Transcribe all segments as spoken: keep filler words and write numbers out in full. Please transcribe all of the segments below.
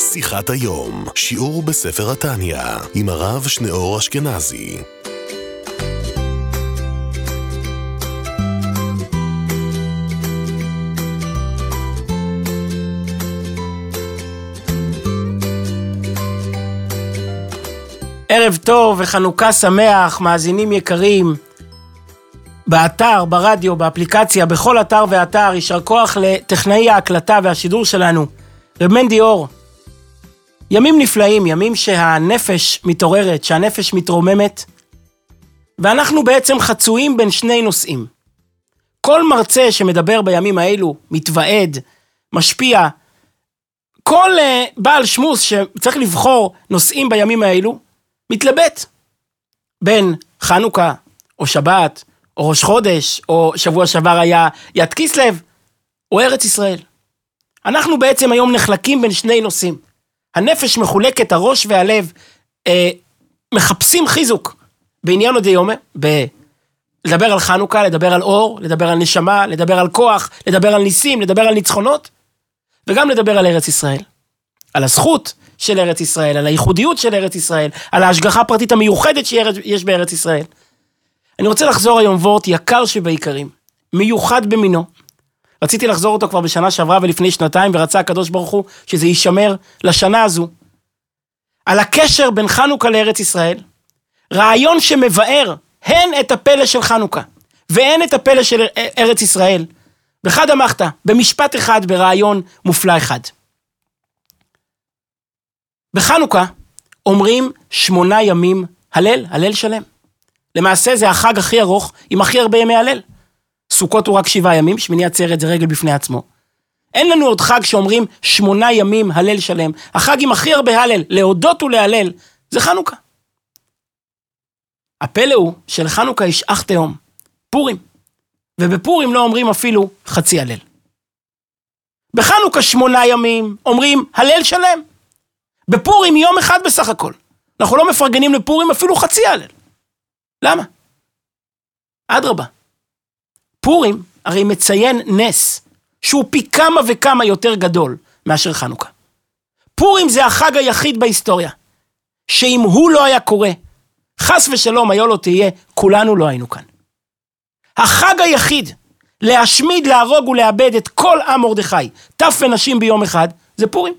שיחת היום, שיעור בספר התניא, עם הרב שניאור אשכנזי. ערב טוב וחנוכה שמח, מאזינים יקרים. באתר, ברדיו, באפליקציה, בכל אתר ואתר, יישר כוח לטכנאי ההקלטה והשידור שלנו, רב מנדי אור. ימים נפלאים, ימים שהנפש מתעוררת, שהנפש מתרוממת, ואנחנו בעצם חצויים בין שני נושאים. כל מרצה שמדבר בימים האלו, מתוועד, משפיע, כל uh, בעל שמוס שצריך לבחור נושאים בימים האלו, מתלבט בין חנוכה או שבת או ראש חודש או שבוע שעבר היה יד כיסלב או ארץ ישראל. אנחנו בעצם היום נחלקים בין שני נושאים. הנפש מחולקת, הראש והלב אה, מחפשים חיזוק בעניין עוד יום, ב- לדבר על חנוכה, לדבר על אור, לדבר על נשמה, לדבר על כוח, לדבר על ניסים, לדבר על ניצחונות, וגם לדבר על ארץ ישראל, על הזכות של ארץ ישראל, על הייחודיות של ארץ ישראל, על ההשגחה הפרטית המיוחדת שיש בארץ ישראל. אני רוצה לחזור היום וורט יקר שבעיקרים, מיוחד במינו. רציתי לחזור אותו כבר בשנה שעברה ולפני שנתיים, ורצה הקדוש ברוך הוא שזה יישמר לשנה הזו. על הקשר בין חנוכה לארץ ישראל, רעיון שמבאר הן את הפלא של חנוכה, והן את הפלא של ארץ ישראל, בחד המחתה, במשפט אחד, ברעיון מופלא אחד. בחנוכה אומרים שמונה ימים הלל, הלל שלם. למעשה זה החג הכי ארוך, עם הכי הרבה ימי הלל. סוכות הוא רק שבעה ימים, שמיני עצרת זה רגל בפני עצמו. אין לנו עוד חג שאומרים שמונה ימים הלל שלם. החג עם הכי הרבה הלל, להודות ולהלל, זה חנוכה. הפלא הוא שלחנוכה יש אח תאום, פורים. ובפורים לא אומרים אפילו חצי הלל. בחנוכה שמונה ימים אומרים הלל שלם. בפורים יום אחד בסך הכל. אנחנו לא מפרגנים לפורים אפילו חצי הלל. למה? אדרבה. פורים הרי מציין נס, שהוא פי כמה וכמה יותר גדול מאשר חנוכה. פורים זה החג היחיד בהיסטוריה, שאם הוא לא היה קורה, חס ושלום היה לו תהיה, כולנו לא היינו כאן. החג היחיד להשמיד, להרוג ולאבד את כל עם מרדכי, טף ונשים ביום אחד, זה פורים.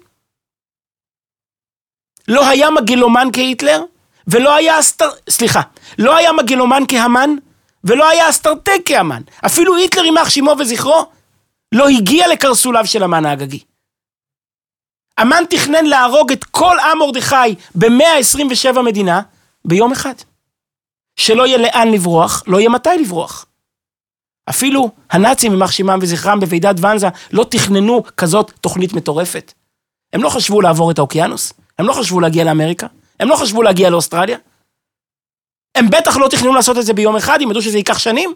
לא היה מגלומן כהיטלר, ולא היה אסטר... סליחה, לא היה מגלומן כהמן, ולא היה אסטרטג כהמן. אפילו היטלר יימח שמו וזכרו, לא הגיע לקרסוליו של המן האגגי. המן תכנן להרוג את כל עם מרדכי ב-מאה עשרים ושבע מדינה, ביום אחד. שלא יהיה לאן לברוח, לא יהיה מתי לברוח. אפילו הנאצים יימח שמם וזכרם בוועידת ואנזה, לא תכננו כזאת תוכנית מטורפת. הם לא חשבו לעבור את האוקיינוס, הם לא חשבו להגיע לאמריקה, הם לא חשבו להגיע לאוסטרליה, הם בטח לא תכננו לעשות את זה ביום אחד, הם ידעו שזה ייקח שנים.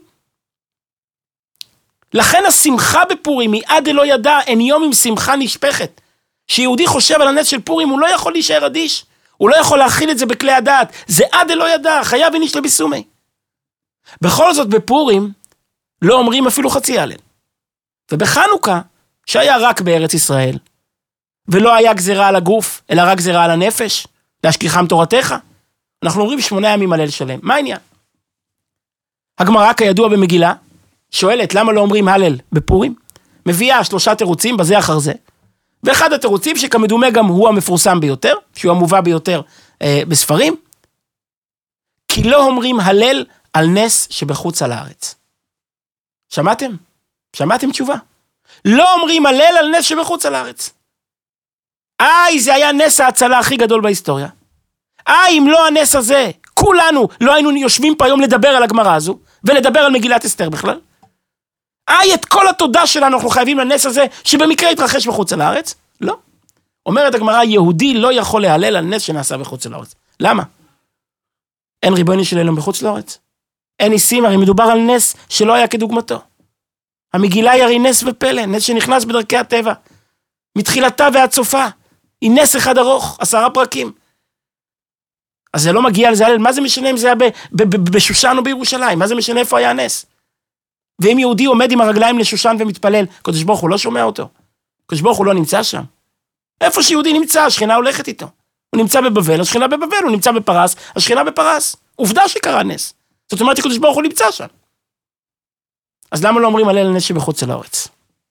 לכן השמחה בפורים, מיעד אלא ידע, אין יום עם שמחה נשפכת. שיהודי חושב על הנס של פורים, הוא לא יכול להישאר אדיש, הוא לא יכול להכיל את זה בכלי הדעת, זה עד אלא ידע, חייב איניש לביסומי. בכל זאת בפורים, לא אומרים אפילו חצי הלל. ובחנוכה, שהיה רק בארץ ישראל, ולא היה גזירה על הגוף, אלא רק גזירה על הנפש, להשכיחם תורתך, אנחנו אומרים שמונה ימים הלל שלם. מה העניין? הגמרא כידוע במגילה, שואלת למה לא אומרים הלל בפורים, מביאה שלושה תירוצים בזה אחר זה, ואחד התירוצים שכמדומה גם הוא המפורסם ביותר, שהוא המובא ביותר אה, בספרים, כי לא אומרים הלל על נס שבחוץ על הארץ. שמעתם? שמעתם תשובה? לא אומרים הלל על נס שבחוץ על הארץ. איי, זה היה נס ההצלה הכי גדול בהיסטוריה. איי, אם לא הנס הזה, כולנו לא היינו יושבים פה היום לדבר על הגמרא הזו, ולדבר על מגילת אסתר בכלל. איי, את כל התודה שלנו אנחנו חייבים לנס הזה, שבמקרה יתרחש בחוץ על הארץ? לא. אומרת הגמרא, יהודי לא יכול להלל על נס שנעשה בחוץ על הארץ. למה? אין ריבונו של עולם בחוץ לארץ. אין ניסים, הרי מדובר על נס שלא היה כדוגמתו. המגילה היא הרי נס ופלא, נס שנכנס בדרכי הטבע. מתחילתה ועד סופה. היא נס אחד ארוך, עשרה פרקים. אז זה לא מגיע לזה, מה זה משנה אם זה היה בשושן או בירושלים? מה זה משנה איפה היה הנס? ואם יהודי עומד עם הרגליים לשושן ומתפלל, קדוש ברוך הוא לא שומע אותו. קדוש ברוך הוא לא נמצא שם. איפה שיהודי נמצא, השכינה הולכת איתו. הוא נמצא בבבל, השכינה בבבל, הוא נמצא בפרס, השכינה בפרס. עובדה שקרה נס. זאת אומרת, הקדוש ברוך הוא נמצא שם. אז למה לא אומרים הלל הנס שבחוץ לארץ?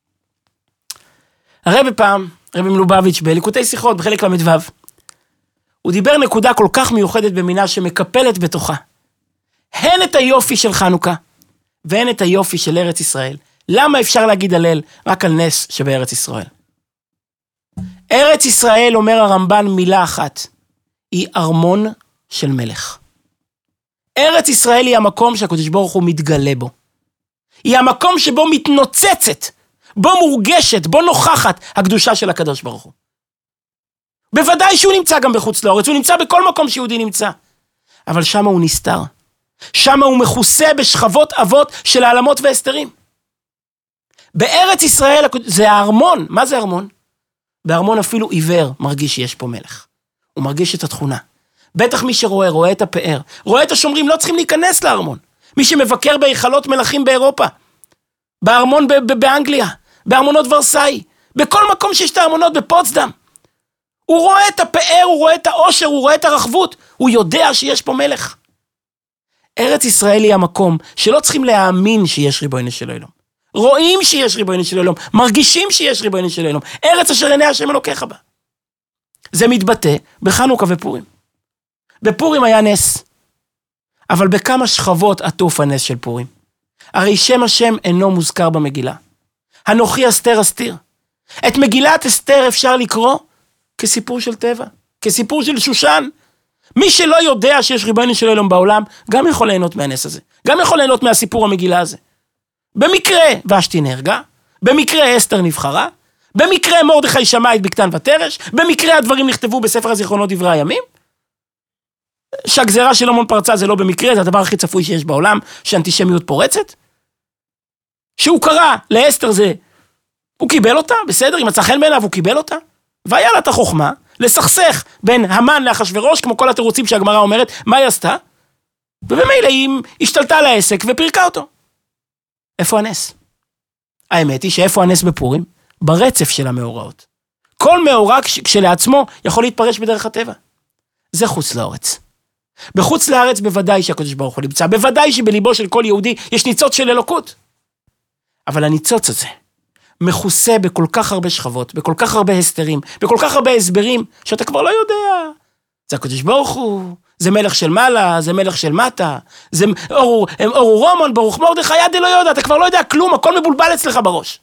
הרב פעם, רבי מלובביץ' בליקוטי שיחות, בחלק למדו, הוא דיבר נקודה כל כך מיוחדת במינה שמקפלת בתוכה. הן את היופי של חנוכה, והן את היופי של ארץ ישראל. למה אפשר להגיד הלל רק על נס שבארץ ישראל? ארץ ישראל, אומר הרמב"ן מילה אחת, היא ארמון של מלך. ארץ ישראל היא המקום שהקדוש ברוך הוא מתגלה בו. היא המקום שבו מתנוצצת, בו מורגשת, בו נוכחת הקדושה של הקדוש ברוך הוא. בוודאי שהוא נמצא גם בחוץ לארץ, הוא נמצא בכל מקום שיהודי נמצא. אבל שם הוא נסתר. שם הוא מכוסה בשכבות אבות של העלמות והסתרים. בארץ ישראל זה הארמון. מה זה ארמון? בארמון אפילו עיוור מרגיש שיש פה מלך. הוא מרגיש את התכונה. בטח מי שרואה, רואה את הפאר. רואה את השומרים, לא צריכים להיכנס לארמון. מי שמבקר בהיכלות מלכים באירופה. בארמון באנגליה. בארמונות ורסאי. בכל מקום שיש את הארמונות בפוצדם. הוא רואה את הפאר, הוא רואה את העושר, הוא רואה את הרחבות. הוא יודע שיש פה מלך. ארץ ישראל היא המקום שלא צריכים להאמין שיש ריבונו של עולם. רואים שיש ריבונו של עולם, מרגישים שיש ריבונו של עולם. ארץ אשר עיני השם אלוקיך בה. זה מתבטא בחנוכה ופורים. בפורים היה נס. אבל בכמה שכבות עטוף הנס של פורים. הרי שם השם אינו מוזכר במגילה. אנוכי אסתר אסתיר. את מגילת אסתר אפשר לקרוא כסיפור של טבע, כסיפור של שושן. מי שלא יודע שיש ריבונו של עולם בעולם, גם יכול ליהנות מהנס הזה. גם יכול ליהנות מהסיפור המגילה הזה. במקרה ושתי נהרגה, במקרה אסתר נבחרה, במקרה מרדכי שמע את בקתן ותרש, במקרה הדברים נכתבו בספר הזיכרונות דברי הימים, שהגזרה של המון פרצה זה לא במקרה, זה הדבר הכי צפוי שיש בעולם, שאנטישמיות פורצת, שהוא קרא לאסתר זה, הוא קיבל אותה, בסדר, אם מצא חן בעיניו הוא קיבל אותה, והיה לה את החוכמה, לסכסך בין המן לאחשוורוש, כמו כל התירוצים שהגמרא אומרת, מה היא עשתה? ובמילא היא השתלטה על העסק ופרקה אותו. איפה הנס? האמת היא שאיפה הנס בפורים? ברצף של המאורעות. כל מאורע כשלעצמו יכול להתפרש בדרך הטבע. זה חוץ לארץ. בחוץ לארץ בוודאי שהקדוש ברוך הוא נמצא, בוודאי שבליבו של כל יהודי יש ניצוץ של אלוקות. אבל הניצוץ הזה מכוסה בכל כך הרבה שכבות, בכל כך הרבה הסתרים, בכל כך הרבה הסברים, שאתה כבר לא יודע. זה הקדוש ברוך הוא, זה מלך של מעלה, זה מלך של מטה, זה אור, אור רומן, ברוך מרדכי, יד לא יודע, אתה כבר לא יודע כלום, הכל מבולבל אצלך בראש.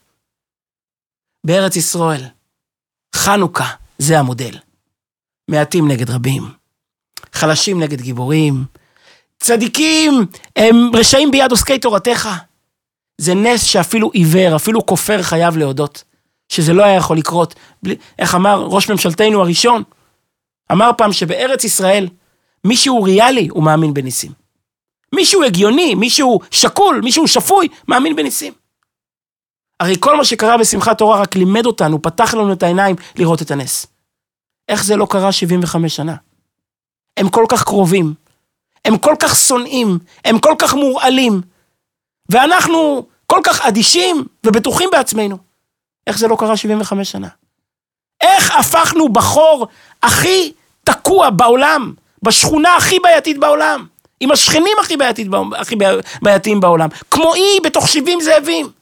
בארץ ישראל, חנוכה, זה המודל. מעטים נגד רבים, חלשים נגד גיבורים, צדיקים, הם רשעים ביד עוסקי תורתך. זה נס שאפילו עיוור, אפילו כופר חייב להודות, שזה לא היה יכול לקרות. בלי, איך אמר ראש ממשלתנו הראשון? אמר פעם שבארץ ישראל, מישהו ריאלי הוא מאמין בניסים. מישהו הגיוני, מישהו שקול, מישהו שפוי, מאמין בניסים. הרי כל מה שקרה בשמחת תורה רק לימד אותנו, פתח לנו את העיניים לראות את הנס. איך זה לא קרה שבעים וחמש שנה? הם כל כך קרובים, הם כל כך שונאים, הם כל כך מורעלים, ואנחנו כל כך אדישים ובטוחים בעצמנו. איך זה לא קרה שבעים וחמש שנה? איך הפכנו בחור הכי תקוע בעולם, בשכונה הכי בעייתית בעולם, עם השכנים הכי, בעייתית, הכי בעייתיים בעולם, כמו אי בתוך שבעים זאבים.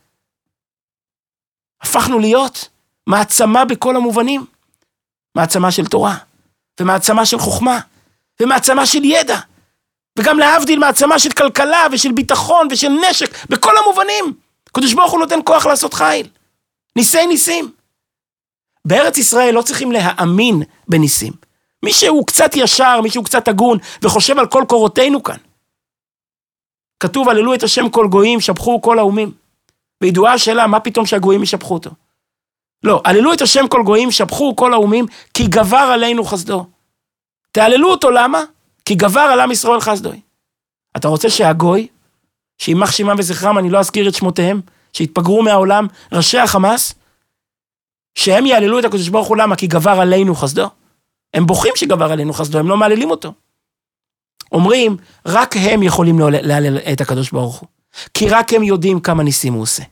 הפכנו להיות מעצמה בכל המובנים, מעצמה של תורה, ומעצמה של חוכמה, ומעצמה של ידע, וגם להבדיל מעצמה של כלכלה ושל ביטחון ושל נשק, בכל המובנים. הקדוש ברוך הוא נותן כוח לעשות חיל. ניסי ניסים. בארץ ישראל לא צריכים להאמין בניסים. מי שהוא קצת ישר, מי שהוא קצת הגון, וחושב על כל קורותינו כאן. כתוב, הללו את השם כל גויים, שבחו כל האומים. בידועה השאלה, מה פתאום שהגויים ישבחו אותו? לא, הללו את השם כל גויים, שבחו כל האומים, כי גבר עלינו חסדו. תהללו אותו, למה? כי גבר על עם ישראל חסדוי. אתה רוצה שהגוי, שימח שמם וזכרם, אני לא אזכיר את שמותיהם, שהתפגרו מהעולם, ראשי החמאס, שהם יעללו את הקדוש ברוך הוא, למה? כי גבר עלינו חסדו. הם בוכים שגבר עלינו חסדו, הם לא מעללים אותו. אומרים, רק הם יכולים להלל את הקדוש ברוך הוא. כי רק הם יודעים כמה ניסים הוא עושה.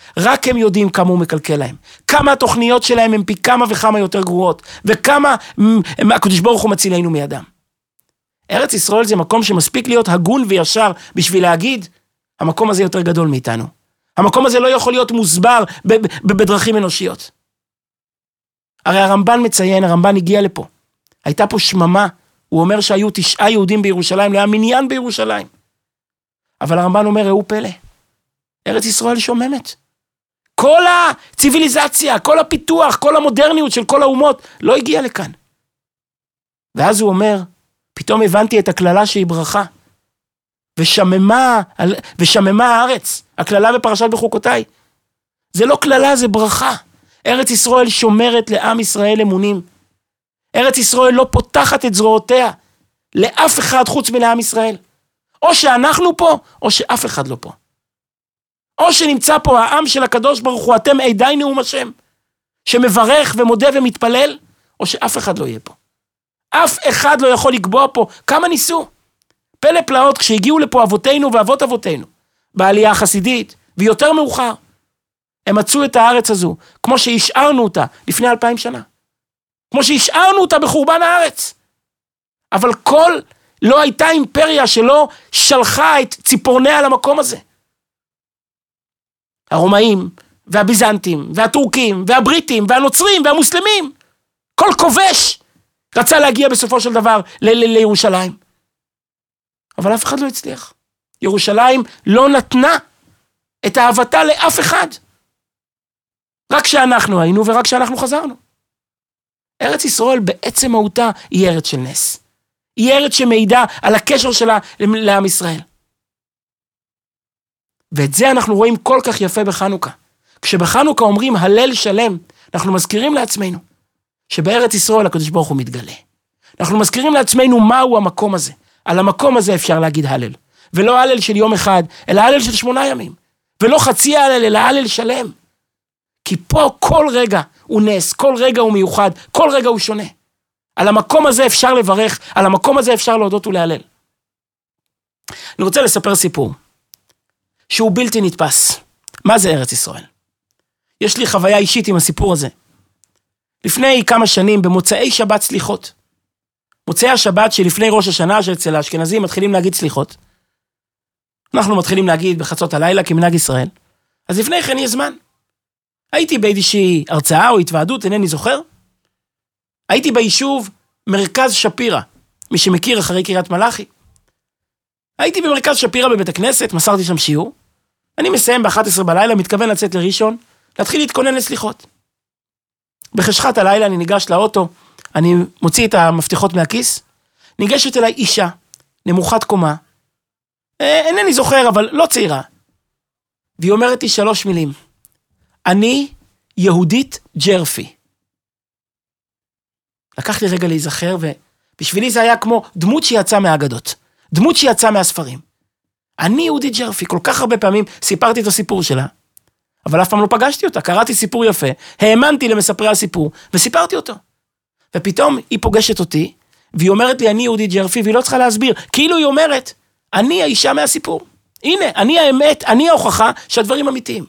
רק הם יודעים כמה הוא מקלקל להם. כמה התוכניות שלהם הם פי כמה וכמה יותר גרועות, וכמה הקדוש ברוך הוא מצילנו מידם. ארץ ישראל זה מקום שמספיק להיות הגון וישר בשביל להגיד, המקום הזה יותר גדול מאיתנו. המקום הזה לא יכול להיות מוסבר בדרכים אנושיות. הרי הרמב"ן מציין, הרמב"ן הגיע לפה. הייתה פה שממה, הוא אומר שהיו תשעה יהודים בירושלים, לא היה מניין בירושלים. אבל הרמב"ן אומר, ראו פלא, ארץ ישראל שוממת. כל הציביליזציה, כל הפיתוח, כל המודרניות של כל האומות, לא הגיע לכאן. ואז הוא אומר, פתאום הבנתי את הכללה שהיא ברכה, ושממה, ושממה הארץ, הכללה בפרשת בחוקותיי. זה לא כללה, זה ברכה. ארץ ישראל שומרת לעם ישראל אמונים. ארץ ישראל לא פותחת את זרועותיה לאף אחד חוץ מלעם ישראל. או שאנחנו פה, או שאף אחד לא פה. או שנמצא פה העם של הקדוש ברוך הוא, אתם עדי נאום השם, שמברך ומודה ומתפלל, או שאף אחד לא יהיה פה. אף אחד לא יכול לקבוע פה, כמה ניסו. פלא פלאות כשהגיעו לפה אבותינו ואבות אבותינו, בעלייה החסידית, ויותר מאוחר, הם מצאו את הארץ הזו, כמו שהשארנו אותה לפני אלפיים שנה. כמו שהשארנו אותה בחורבן הארץ. אבל כל, לא הייתה אימפריה שלא שלחה את ציפורניה למקום הזה. הרומאים, והביזנטים, והטורקים, והבריטים, והנוצרים, והמוסלמים, כל כובש רצה להגיע בסופו של דבר ל- ל- לירושלים. אבל אף אחד לא הצליח. ירושלים לא נתנה את אהבתה לאף אחד. רק שאנחנו היינו ורק שאנחנו חזרנו. ארץ ישראל בעצם מהותה היא ארץ של נס. היא ארץ שמעידה על הקשר שלה לעם ישראל. ואת זה אנחנו רואים כל כך יפה בחנוכה. כשבחנוכה אומרים הלל שלם, אנחנו מזכירים לעצמנו שבארץ ישראל הקדוש ברוך הוא מתגלה. אנחנו מזכירים לעצמנו מהו המקום הזה. על המקום הזה אפשר להגיד הלל. ולא הלל של יום אחד, אלא הלל של שמונה ימים. ולא חצי הלל, אלא הלל שלם. כי פה כל רגע הוא נס, כל רגע הוא מיוחד, כל רגע הוא שונה. על המקום הזה אפשר לברך, על המקום הזה אפשר להודות ולהלל. אני רוצה לספר סיפור, שהוא בלתי נתפס. מה זה ארץ ישראל? יש לי חוויה אישית עם הסיפור הזה. לפני כמה שנים, במוצאי שבת סליחות, מוצאי השבת שלפני ראש השנה, שאצל האשכנזים מתחילים להגיד סליחות, אנחנו מתחילים להגיד בחצות הלילה כמנהג ישראל, אז לפני כן יש זמן. הייתי באיזושהי הרצאה או התוועדות, אינני זוכר. הייתי ביישוב מרכז שפירא, מי שמכיר אחרי קריית מלאכי. הייתי במרכז שפירא בבית הכנסת, מסרתי שם שיעור. אני מסיים ב-אחת עשרה בלילה, מתכוון לצאת לראשון, להתחיל להתכונן לסליחות. בחשכת הלילה אני ניגש לאוטו, אני מוציא את המפתחות מהכיס, ניגשת אליי אישה, נמוכת קומה, אינני זוכר, אבל לא צעירה. והיא אומרת לי שלוש מילים. אני יהודית ג'רפי. לקח לי רגע להיזכר, ובשבילי זה היה כמו דמות שיצאה מהאגדות. דמות שיצאה מהספרים. אני יהודית ג'רפי, כל כך הרבה פעמים סיפרתי את הסיפור שלה, אבל אף פעם לא פגשתי אותה, קראתי סיפור יפה, האמנתי למספרי הסיפור, וסיפרתי אותו. ופתאום היא פוגשת אותי, והיא אומרת לי, אני יהודית ג'רפי, והיא לא צריכה להסביר, כאילו היא אומרת, אני האישה מהסיפור. הנה, אני האמת, אני ההוכחה שהדברים אמיתיים.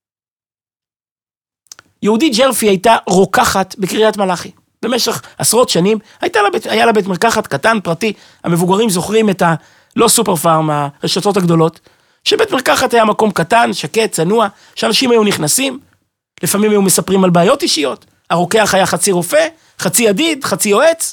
יהודית ג'רפי הייתה רוקחת בקריית מלאכי. במשך עשרות שנים, הייתה לה בית, היה לה בית מרקחת קטן, פרטי. המבוגרים זוכרים את ה... לא סופר פארם, הרשתות הגדולות, שבית מרקחת היה מקום קטן, שקט, צנוע, שאנשים היו נכנסים, לפעמים היו מספרים על בעיות אישיות, הרוקח היה חצי רופא, חצי ידיד, חצי יועץ.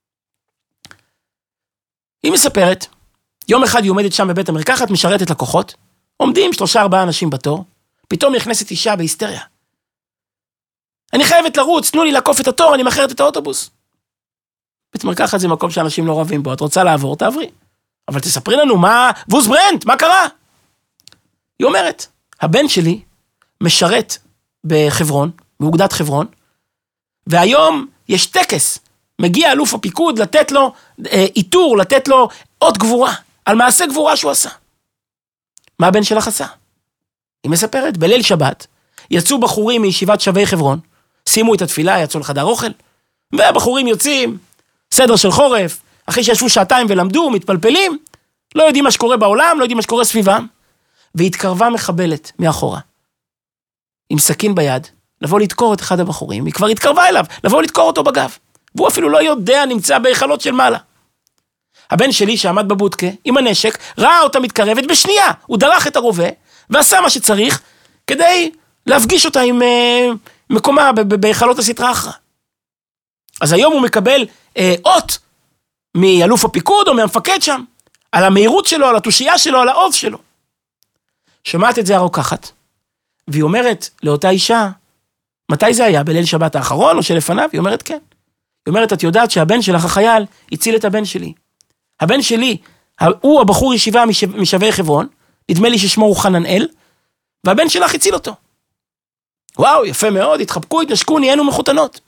היא מספרת, יום אחד היא עומדת שם בבית המרקחת, משרתת לקוחות, עומדים שלושה ארבעה אנשים בתור, פתאום נכנסת אישה בהיסטריה. אני חייבת לרוץ, תנו לי לעקוף את התור, אני מאחרת את האוטובוס. בית מרקחת זה מקום שאנשים לא רבים בו, את רוצה לעבור, תעברי. אבל תספרי לנו מה, ווס ברנט, מה קרה? היא אומרת, הבן שלי משרת בחברון, באוגדת חברון, והיום יש טקס, מגיע אלוף הפיקוד לתת לו אה, איתור, לתת לו עוד גבורה, על מעשה גבורה שהוא עשה. מה הבן שלך עשה? היא מספרת, בליל שבת, יצאו בחורים מישיבת שבי חברון, שימו את התפילה, יצאו לחדר אוכל, והבחורים יוצאים, סדר של חורף, אחרי שישבו שעתיים ולמדו, מתפלפלים, לא יודעים מה שקורה בעולם, לא יודעים מה שקורה סביבם, והתקרבה מחבלת מאחורה. עם סכין ביד, לבוא לדקור את אחד הבחורים, היא כבר התקרבה אליו, לבוא לדקור אותו בגב. והוא אפילו לא יודע, נמצא בהיכלות של מעלה. הבן שלי שעמד בבודקה, עם הנשק, ראה אותה מתקרבת בשנייה, הוא דרך את הרובה, ועשה מה שצריך, כדי להפגיש אותה עם uh, מקומה בהיכלות הסטרה אחרא. אז היום הוא מקבל uh, אות, מאלוף הפיקוד או מהמפקד שם, על המהירות שלו, על התושייה שלו, על העוז שלו. שומעת את זה הרוקחת, והיא אומרת לאותה אישה, מתי זה היה? בליל שבת האחרון או שלפניו? היא אומרת כן. היא אומרת, את יודעת שהבן שלך החייל הציל את הבן שלי. הבן שלי, הוא הבחור ישיבה משווה חברון, נדמה לי ששמו הוא חננאל, והבן שלך הציל אותו. וואו, יפה מאוד, התחבקו, התנשקו, נהיינו מחותנות.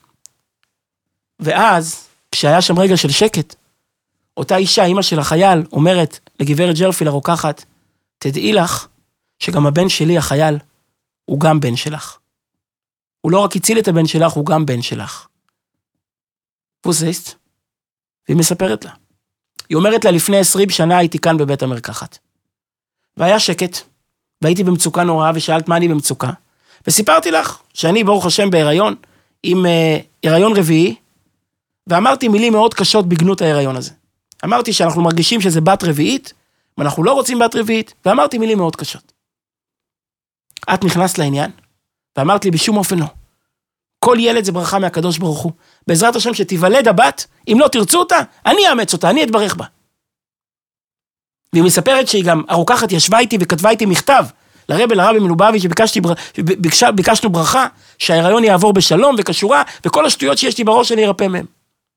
ואז, כשהיה שם רגע של שקט, אותה אישה, אמא של החייל, אומרת לגברת ג'רפיל הרוקחת, תדעי לך שגם הבן שלי, החייל, הוא גם בן שלך. הוא לא רק הציל את הבן שלך, הוא גם בן שלך. פוססט, והיא מספרת לה. היא אומרת לה, לפני עשרים שנה הייתי כאן בבית המרקחת. והיה שקט, והייתי במצוקה נוראה, ושאלת מה אני במצוקה. וסיפרתי לך שאני ברוך השם בהיריון, עם אה, הריון רביעי, ואמרתי מילים מאוד קשות בגנות ההיריון הזה. אמרתי שאנחנו מרגישים שזה בת רביעית, ואנחנו לא רוצים בת רביעית, ואמרתי מילים מאוד קשות. את נכנסת לעניין, ואמרת לי בשום אופן לא. כל ילד זה ברכה מהקדוש ברוך הוא. בעזרת השם שתיוולד הבת, אם לא תרצו אותה, אני אאמץ אותה, אני אתברך בה. והיא מספרת שהיא גם הרוקחת ישבה איתי וכתבה איתי מכתב, לרבי לרבי מלובביץ' שביקשנו ברכה, שההיריון יעבור בשלום וכשורה, וכל השטויות שיש לי בראש אני ארפא מהם.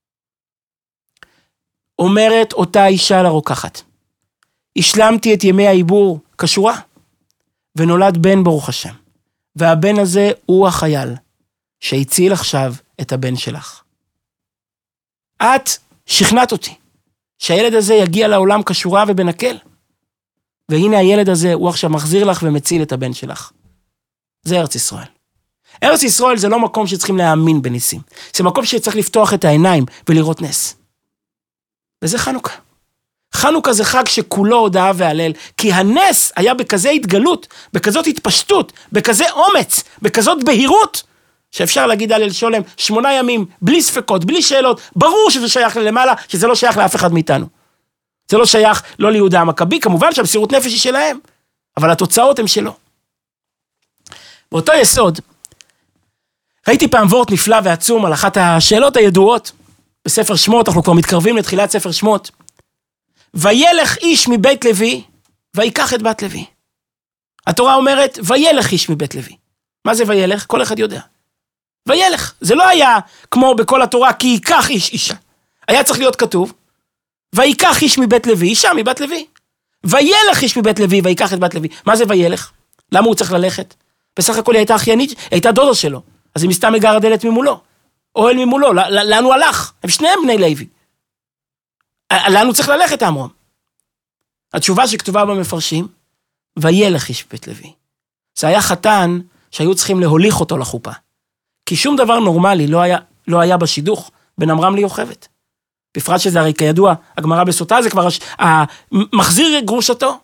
אומרת אותה אישה לרוקחת, השלמתי את ימי העיבור כשורה, ונולד בן ברוך השם, והבן הזה הוא החייל, שהציל עכשיו את הבן שלך. את שכנעת אותי, שהילד הזה יגיע לעולם כשורה ובנקל, והנה הילד הזה הוא עכשיו מחזיר לך ומציל את הבן שלך. זה ארץ ישראל. ארץ ישראל זה לא מקום שצריכים להאמין בניסים, זה מקום שצריך לפתוח את העיניים ולראות נס. וזה חנוכה. חנוכה זה חג שכולו הודעה והלל, כי הנס היה בכזה התגלות, בכזאת התפשטות, בכזה אומץ, בכזאת בהירות, שאפשר להגיד הלל שולם, שמונה ימים, בלי ספקות, בלי שאלות, ברור שזה שייך ללמעלה, שזה לא שייך לאף אחד מאיתנו. זה לא שייך לא ליהודה המכבי, כמובן שהמסירות נפש היא שלהם, אבל התוצאות הן שלו. באותו יסוד, ראיתי פעם וורט נפלא ועצום על אחת השאלות הידועות, בספר שמות, אנחנו כבר מתקרבים לתחילת ספר שמות, וילך איש מבית לוי, ויקח את בת לוי. התורה אומרת, וילך איש מבית לוי. מה זה וילך? כל אחד יודע. וילך, זה לא היה כמו בכל התורה, כי ייקח איש אישה. היה צריך להיות כתוב, ויקח איש מבית לוי, אישה מבית לוי. וילך איש מבית לוי, ויקח את בת לוי. מה זה וילך? למה הוא צריך ללכת? בסך הכל היא הייתה אחיינית, היא הייתה דודה שלו. אז היא מסתם מגר הדלת ממולו. אוהל ממולו, לאן הוא הלך? הם שניהם בני לוי. לאן הוא צריך ללכת, אמרום? התשובה שכתובה במפרשים, וילך איש בית לוי. זה היה חתן שהיו צריכים להוליך אותו לחופה. כי שום דבר נורמלי לא היה, לא היה בשידוך בין אמרם ליוכבת. בפרט שזה הרי כידוע, הגמרא בסוטה זה כבר מחזיר גרושתו.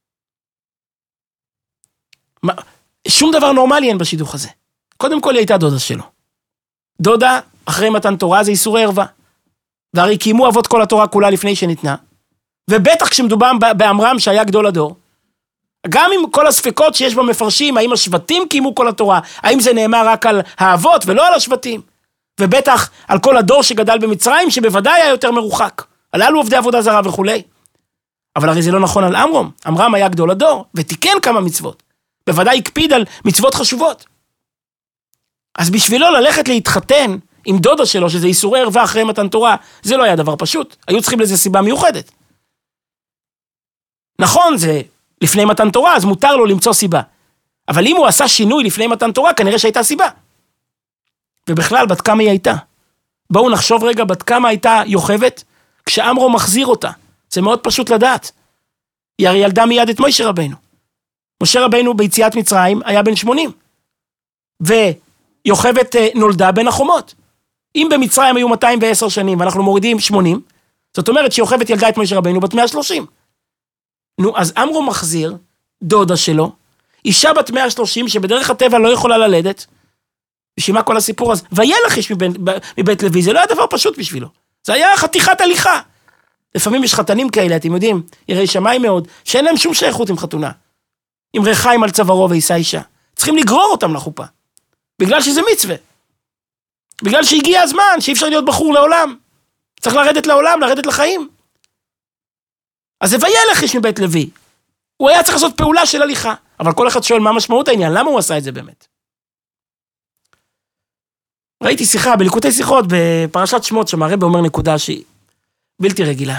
שום דבר נורמלי אין בשידוך הזה. קודם כל היא הייתה דודה שלו. דודה, אחרי מתן תורה, זה איסורי ערווה. והרי קיימו אבות כל התורה כולה לפני שניתנה. ובטח כשמדובר באמרם שהיה גדול הדור, גם עם כל הספקות שיש במפרשים, האם השבטים קיימו כל התורה, האם זה נאמר רק על האבות ולא על השבטים, ובטח על כל הדור שגדל במצרים, שבוודאי היה יותר מרוחק, הללו עובדי עבודה זרה וכו'. אבל הרי זה לא נכון על אמרום, אמרם היה גדול הדור, ותיקן כמה מצוות, בוודאי הקפיד על מצוות חשובות. אז בשבילו ללכת להתחתן עם דודה שלו, שזה איסורי ערווה אחרי מתן תורה, זה לא היה דבר פשוט, היו צריכים לזה סיבה מיוחדת. נכון, זה לפני מתן תורה, אז מותר לו למצוא סיבה. אבל אם הוא עשה שינוי לפני מתן תורה, כנראה שהייתה סיבה. ובכלל, בת כמה היא הייתה? בואו נחשוב רגע, בת כמה הייתה יוכבת, כשאמרו מחזיר אותה. זה מאוד פשוט לדעת. היא הרי ילדה מיד את משה רבינו. משה רבינו ביציאת מצרים היה בן שמונים. ויוכבת נולדה בין החומות. אם במצרים היו מאתיים ועשר שנים, ואנחנו מורידים שמונים, זאת אומרת שיוכבת ילדה את משה רבינו בת מאה ושלושים. נו, אז אמרו מחזיר, דודה שלו, אישה בת מאה ושלושים שבדרך הטבע לא יכולה ללדת, בשביל מה כל הסיפור הזה? וילך איש מבית, מבית לוי, זה לא היה דבר פשוט בשבילו. זה היה חתיכת הליכה. לפעמים יש חתנים כאלה, אתם יודעים, יראי שמיים מאוד, שאין להם שום שייכות עם חתונה. עם רחיים על צווארו ויישא אישה. צריכים לגרור אותם לחופה. בגלל שזה מצווה. בגלל שהגיע הזמן, שאי אפשר להיות בחור לעולם. צריך לרדת לעולם, לרדת לחיים. אז זה וילך איש מבית לוי. הוא היה צריך לעשות פעולה של הליכה. אבל כל אחד שואל מה משמעות העניין, למה הוא עשה את זה באמת? ראיתי שיחה בליקוטי שיחות בפרשת שמות, שמראה אומר נקודה שהיא בלתי רגילה.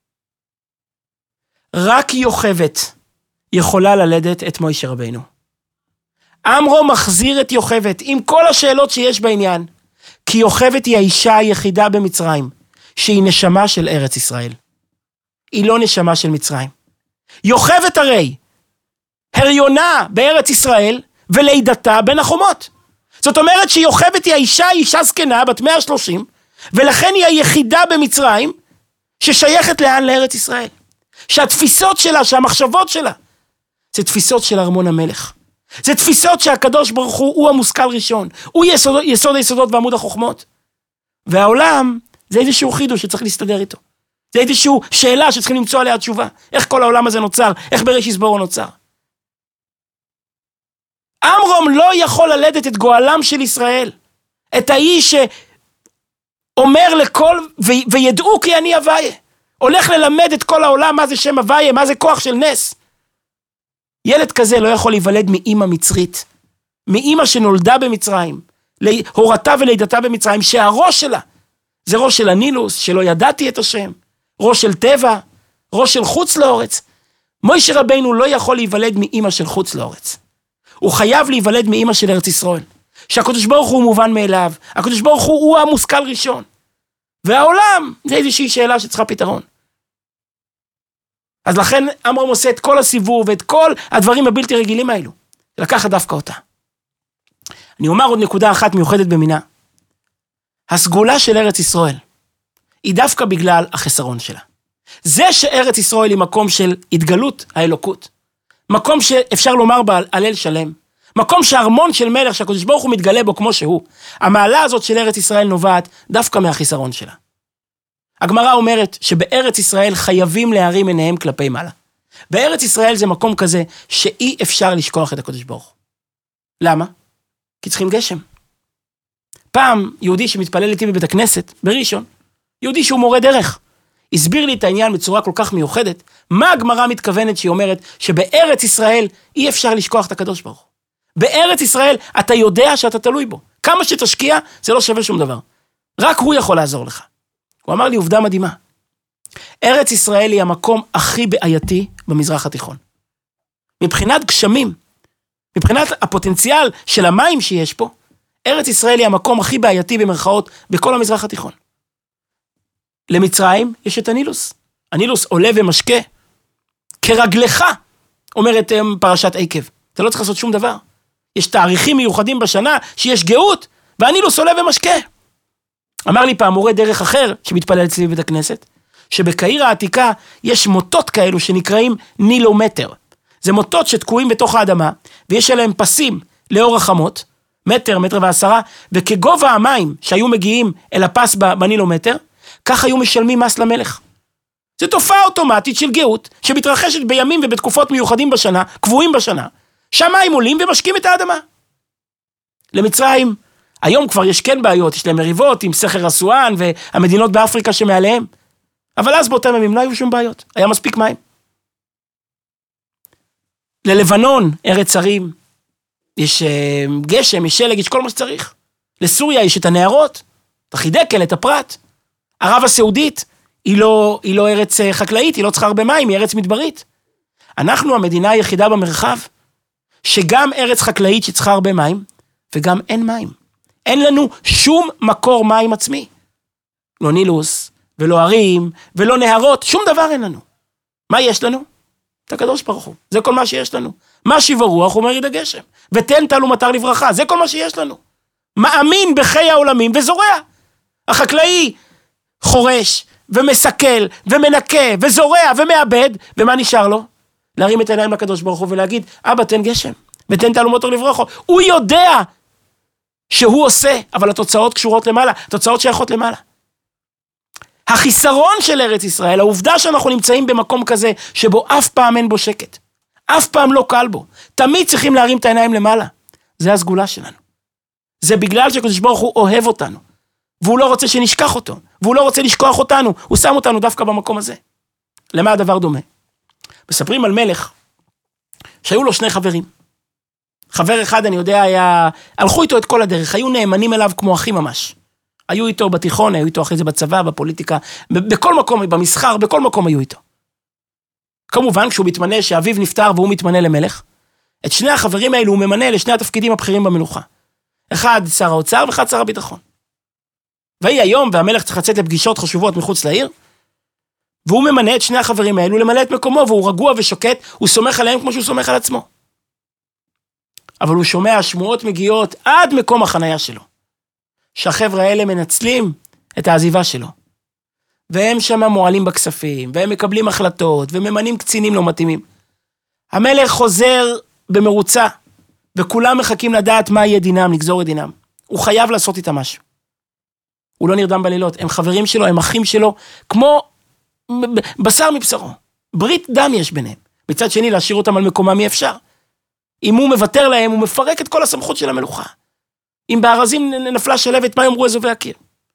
רק יוכבד יכולה ללדת את מוישה רבינו. עמרו מחזיר את יוכבד עם כל השאלות שיש בעניין, כי יוכבד היא האישה היחידה במצרים, שהיא נשמה של ארץ ישראל. היא לא נשמה של מצרים. יוכבד הרי, הריונה בארץ ישראל, ולידתה בין החומות. זאת אומרת שיוכבד היא האישה, אישה זקנה, בת מאה ושלושים, ולכן היא היחידה במצרים, ששייכת לאן? לארץ ישראל. שהתפיסות שלה, שהמחשבות שלה, זה תפיסות של ארמון המלך. זה תפיסות שהקדוש ברוך הוא, הוא המושכל ראשון. הוא יסוד, יסוד היסודות ועמוד החוכמות. והעולם, זה איזשהו חידוש שצריך להסתדר איתו. זה איזשהו שאלה שצריכים למצוא עליה תשובה. איך כל העולם הזה נוצר? איך בראשית בראו נוצר? עמרום לא יכול ללדת את גואלם של ישראל. את האיש שאומר לכל, ו... וידעו כי אני הוויה. הולך ללמד את כל העולם מה זה שם הוויה, מה זה כוח של נס. ילד כזה לא יכול להיוולד מאמא מצרית. מאמא שנולדה במצרים. הורתה ולידתה במצרים, שהראש שלה זה ראש של הנילוס, שלא ידעתי את השם. ראש של טבע, ראש של חוץ לאורץ. מוישה רבינו לא יכול להיוולד מאמא של חוץ לאורץ. הוא חייב להיוולד מאמא של ארץ ישראל. שהקדוש ברוך הוא מובן מאליו. הקדוש ברוך הוא הוא המושכל ראשון. והעולם זה איזושהי שאלה שצריכה פתרון. אז לכן עמרום עושה את כל הסיבוב ואת כל הדברים הבלתי רגילים האלו. לקחת דווקא אותה. אני אומר עוד נקודה אחת מיוחדת במינה. הסגולה של ארץ ישראל היא דווקא בגלל החסרון שלה. זה שארץ ישראל היא מקום של התגלות האלוקות. מקום שאפשר לומר בה הלל שלם. מקום שהארמון של מלך שהקדוש ברוך הוא מתגלה בו כמו שהוא. המעלה הזאת של ארץ ישראל נובעת דווקא מהחיסרון שלה. הגמרא אומרת שבארץ ישראל חייבים להרים עיניהם כלפי מעלה. בארץ ישראל זה מקום כזה שאי אפשר לשכוח את הקדוש ברוך הוא. למה? כי צריכים גשם. פעם יהודי שמתפלל איתי בבית הכנסת, בראשון, יהודי שהוא מורה דרך, הסביר לי את העניין בצורה כל כך מיוחדת, מה הגמרא מתכוונת שהיא אומרת שבארץ ישראל אי אפשר לשכוח את הקדוש ברוך הוא. בארץ ישראל אתה יודע שאתה תלוי בו. כמה שתשקיע זה לא שווה שום דבר. רק הוא יכול לעזור לך. הוא אמר לי עובדה מדהימה. ארץ ישראל היא המקום הכי בעייתי במזרח התיכון. מבחינת גשמים, מבחינת הפוטנציאל של המים שיש פה, ארץ ישראל היא המקום הכי בעייתי במרכאות בכל המזרח התיכון. למצרים יש את הנילוס. הנילוס עולה ומשקה. כרגלך, אומרת פרשת עקב. אתה לא צריך לעשות שום דבר. יש תאריכים מיוחדים בשנה שיש גאות, והנילוס עולה ומשקה. אמר לי פעם מורה דרך אחר, שמתפלל אצלי בבית הכנסת, שבקהיר העתיקה יש מוטות כאלו שנקראים נילומטר. זה מוטות שתקועים בתוך האדמה, ויש עליהם פסים לאור החמות, מטר, מטר ועשרה, וכגובה המים שהיו מגיעים אל הפס בנילומטר, כך היו משלמים מס למלך. זו תופעה אוטומטית של גאות, שמתרחשת בימים ובתקופות מיוחדים בשנה, קבועים בשנה, שהמים עולים ומשקים את האדמה. למצרים, היום כבר יש כן בעיות, יש להם מריבות עם סכר אסואן, והמדינות באפריקה שמעליהם, אבל אז באותם ימים לא היו שום בעיות, היה מספיק מים. ללבנון, ארץ הרים, יש גשם, יש שלג, יש כל מה שצריך. לסוריה יש את הנהרות, את החידקל, את הפרט. ערב הסעודית, היא לא, היא לא ארץ חקלאית, היא לא צריכה הרבה מים, היא ארץ מדברית. אנחנו המדינה היחידה במרחב, שגם ארץ חקלאית שצריכה הרבה מים, וגם אין מים. אין לנו שום מקור מים עצמי. לא נילוס, ולא ערים, ולא נהרות, שום דבר אין לנו. מה יש לנו? את הקדוש ברוך הוא. זה כל מה שיש לנו. מה שיב הרוח אומר יד הגשם. ותן טל ומטר לברכה. זה כל מה שיש לנו. מאמין בחיי העולמים וזורע. החקלאי חורש ומסכל ומנקה וזורע ומאבד, ומה נשאר לו? להרים את העיניים לקדוש ברוך הוא ולהגיד, אבא תן גשם. ותן תעלומות אור לברוחו. הוא יודע שהוא עושה, אבל התוצאות קשורות למעלה, התוצאות שייכות למעלה. החיסרון של ארץ ישראל, העובדה שאנחנו נמצאים במקום כזה, שבו אף פעם אין בו שקט, אף פעם לא קל בו, תמיד צריכים להרים את העיניים למעלה, זה הסגולה שלנו. זה בגלל שהקדוש ברוך הוא אוהב אותנו, והוא לא רוצה שנשכח אותו, והוא לא רוצה לשכוח אותנו, הוא שם אותנו דווקא במקום הזה. למה הדבר דומה? מספרים על מלך, שהיו לו שני חברים. חבר אחד, אני יודע, היה, הלכו איתו את כל הדרך, היו נאמנים אליו כמו אחים ממש. היו איתו בתיכון, היו איתו אחרי זה בצבא, בפוליטיקה, בכל מקום, במסחר, בכל מקום היו איתו. כמובן, כשהוא מתמנה, שאביו נפטר והוא מתמנה למלך, את שני החברים האלו הוא ממנה לשני התפקידים הבכירים במלוכה. אחד שר האוצר ואחד שר הביטחון. והיא היום, והמלך צריך לצאת לפגישות חשובות מחוץ לעיר, והוא ממנה את שני החברים האלו למלא את מקומו, והוא רגוע ושוקט, הוא סומך עליהם כמו שהוא סומך על עצמו. אבל הוא שומע שמועות מגיעות עד מקום החנייה שלו, שהחבר'ה האלה מנצלים את העזיבה שלו. והם שם מועלים בכספים, והם מקבלים החלטות, וממנים קצינים לא מתאימים. המלך חוזר במרוצה, וכולם מחכים לדעת מה יהיה דינם, לגזור את דינם. הוא חייב לעשות איתם משהו. הוא לא נרדם בלילות, הם חברים שלו, הם אחים שלו, כמו בשר מבשרו. ברית דם יש ביניהם. מצד שני, להשאיר אותם על מקומם אי אפשר. אם הוא מוותר להם, הוא מפרק את כל הסמכות של המלוכה. אם בארזים נפלה שלבת, מה יאמרו אזובי הקיר?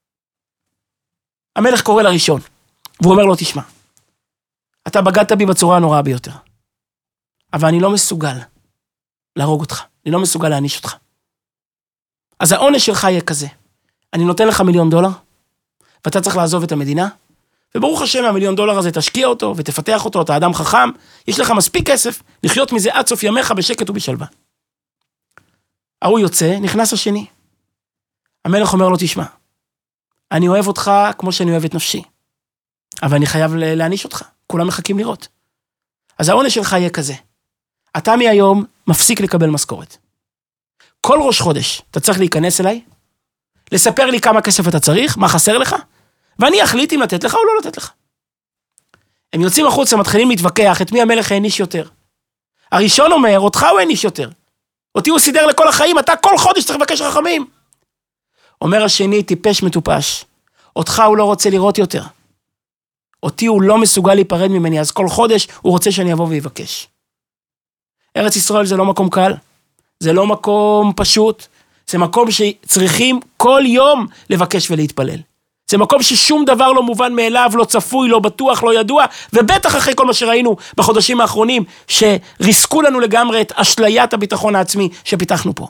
המלך קורא לראשון, והוא אומר לו, תשמע, אתה בגדת בי בצורה הנוראה ביותר, אבל אני לא מסוגל להרוג אותך, אני לא מסוגל להעניש אותך. אז העונש שלך יהיה כזה, אני נותן לך מיליון דולר, ואתה צריך לעזוב את המדינה, וברוך השם, המיליון דולר הזה תשקיע אותו, ותפתח אותו, אתה אדם חכם, יש לך מספיק כסף, לחיות מזה עד סוף ימיך בשקט ובשלווה. ההוא יוצא, נכנס השני. המלך אומר לו, תשמע, אני אוהב אותך כמו שאני אוהב את נפשי, אבל אני חייב להעניש אותך, כולם מחכים לראות. אז העונש שלך יהיה כזה, אתה מהיום מפסיק לקבל משכורת. כל ראש חודש אתה צריך להיכנס אליי, לספר לי כמה כסף אתה צריך, מה חסר לך, ואני אחליט אם לתת לך או לא לתת לך. הם יוצאים החוצה, מתחילים להתווכח את מי המלך העניש יותר. הראשון אומר, אותך הוא העניש יותר. אותי הוא סידר לכל החיים, אתה כל חודש צריך לבקש רחמים. אומר השני, טיפש מטופש. אותך הוא לא רוצה לראות יותר. אותי הוא לא מסוגל להיפרד ממני, אז כל חודש הוא רוצה שאני אבוא ויבקש. ארץ ישראל זה לא מקום קל, זה לא מקום פשוט, זה מקום שצריכים כל יום לבקש ולהתפלל. זה מקום ששום דבר לא מובן מאליו, לא צפוי, לא בטוח, לא ידוע, ובטח אחרי כל מה שראינו בחודשים האחרונים, שריסקו לנו לגמרי את אשליית הביטחון העצמי שפיתחנו פה.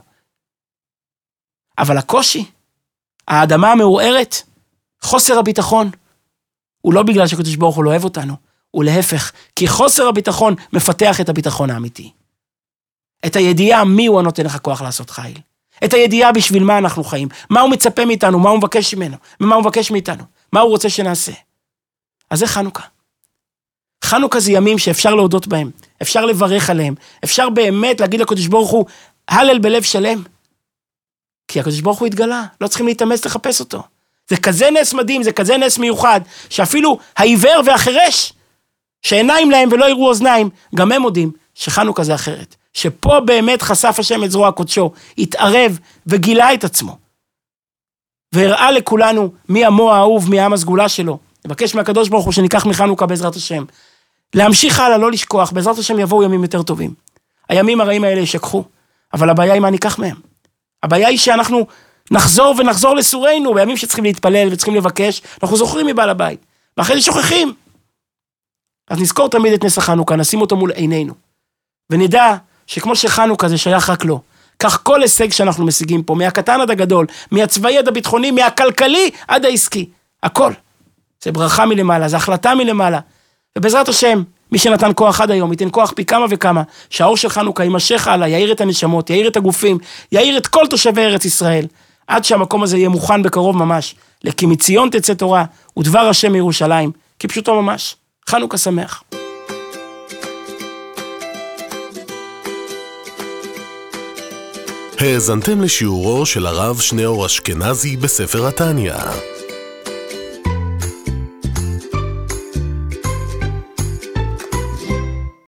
אבל הקושי, האדמה המעורערת, חוסר הביטחון, הוא לא בגלל שהקדוש ברוך הוא לא אוהב אותנו, הוא להפך, כי חוסר הביטחון מפתח את הביטחון האמיתי. את הידיעה מי הוא הנותן לך כוח לעשות חיל. את הידיעה בשביל מה אנחנו חיים, מה הוא מצפה מאיתנו, מה הוא מבקש ממנו, ומה הוא מבקש מאיתנו, מה הוא רוצה שנעשה. אז זה חנוכה. חנוכה זה ימים שאפשר להודות בהם, אפשר לברך עליהם, אפשר באמת להגיד לקדוש ברוך הוא, הלל בלב שלם. כי הקדוש ברוך הוא התגלה, לא צריכים להתאמץ לחפש אותו. זה כזה נס מדהים, זה כזה נס מיוחד, שאפילו העיוור והחירש, שעיניים להם ולא יראו אוזניים, גם הם מודים שחנוכה זה אחרת. שפה באמת חשף השם את זרוע קודשו, התערב וגילה את עצמו. והראה לכולנו מי עמו האהוב, מי העם הסגולה שלו. נבקש מהקדוש ברוך הוא שניקח מחנוכה בעזרת השם. להמשיך הלאה, לא לשכוח, בעזרת השם יבואו ימים יותר טובים. הימים הרעים האלה ישכחו, אבל הבעיה היא מה ניקח מהם. הבעיה היא שאנחנו נחזור ונחזור לסורנו, בימים שצריכים להתפלל וצריכים לבקש, אנחנו זוכרים מבעל הבית, ואחרי זה שוכחים. אז נזכור תמיד את נס החנוכה, נשים אותו מול עינינו, ונדע שכמו שחנוכה זה שייך רק לו, כך כל הישג שאנחנו משיגים פה, מהקטן עד הגדול, מהצבאי עד הביטחוני, מהכלכלי עד העסקי, הכל. זה ברכה מלמעלה, זה החלטה מלמעלה. ובעזרת השם, מי שנתן כוח עד היום, ייתן כוח פי כמה וכמה, שהאור של חנוכה יימשך הלאה, יאיר את הנשמות, יאיר את הגופים, יאיר את כל תושבי ארץ ישראל, עד שהמקום הזה יהיה מוכן בקרוב ממש, כי מציון תצא תורה, ודבר השם מירושלים, כי פשוטו ממש. חנוכה שמח. האזנתם לשיעורו של הרב שניאור אשכנזי בספר התניא.